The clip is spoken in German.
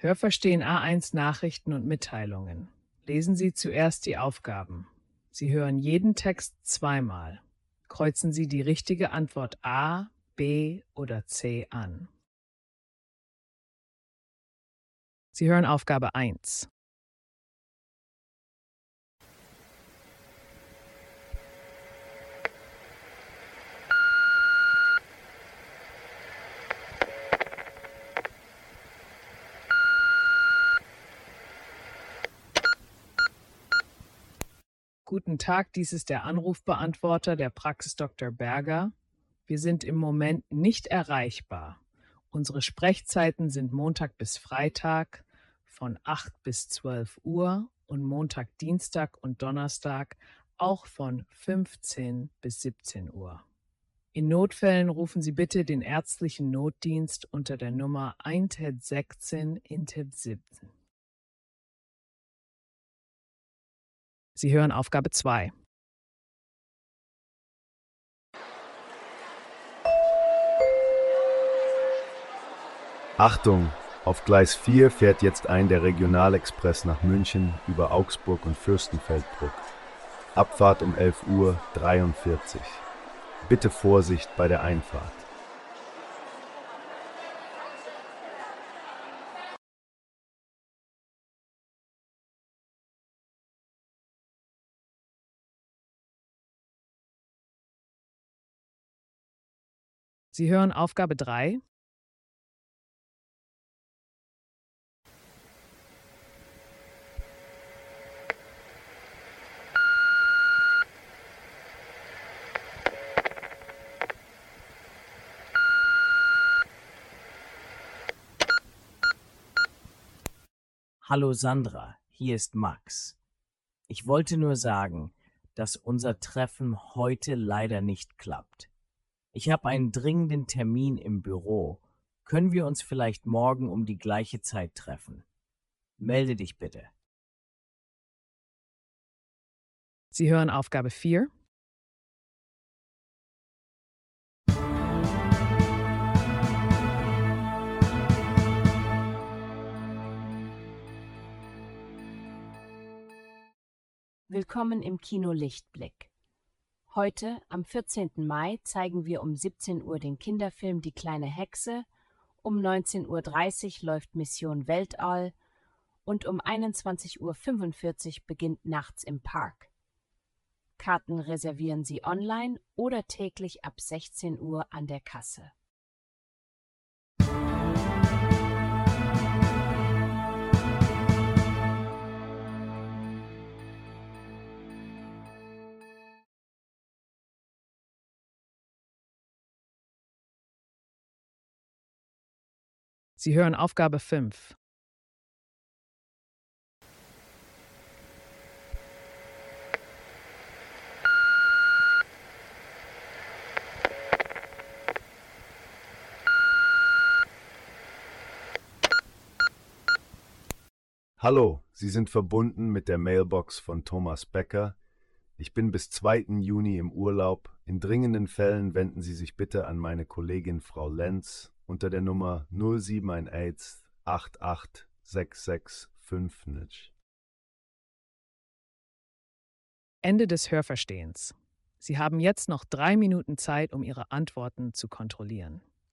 Hörverstehen A1 Nachrichten und Mitteilungen. Lesen Sie zuerst die Aufgaben. Sie hören jeden Text zweimal. Kreuzen Sie die richtige Antwort A, B oder C an. Sie hören Aufgabe 1. Guten Tag, dies ist der Anrufbeantworter der Praxis Dr. Berger. Wir sind im Moment nicht erreichbar. Unsere Sprechzeiten sind Montag bis Freitag von 8 bis 12 Uhr und Montag, Dienstag und Donnerstag auch von 15 bis 17 Uhr. In Notfällen rufen Sie bitte den ärztlichen Notdienst unter der Nummer 116 17. Sie hören Aufgabe 2. Achtung! Auf Gleis 4 fährt jetzt der Regionalexpress nach München über Augsburg und Fürstenfeldbruck. Abfahrt um 11:43 Uhr. Bitte Vorsicht bei der Einfahrt. Sie hören Aufgabe 3. Hallo Sandra, hier ist Max. Ich wollte nur sagen, dass unser Treffen heute leider nicht klappt. Ich habe einen dringenden Termin im Büro. Können wir uns vielleicht morgen um die gleiche Zeit treffen? Melde dich bitte. Sie hören Aufgabe 4. Willkommen im Kino Lichtblick. Heute, am 14. Mai, zeigen wir um 17 Uhr den Kinderfilm Die kleine Hexe, um 19:30 Uhr läuft Mission Weltall und um 21:45 Uhr beginnt Nachts im Park. Karten reservieren Sie online oder täglich ab 16 Uhr an der Kasse. Sie hören Aufgabe 5. Hallo, Sie sind verbunden mit der Mailbox von Thomas Becker. Ich bin bis 2. Juni im Urlaub. In dringenden Fällen wenden Sie sich bitte an meine Kollegin Frau Lenz unter der Nummer 0718 88 665. Ende des Hörverstehens. Sie haben jetzt noch 3 Minuten Zeit, um Ihre Antworten zu kontrollieren.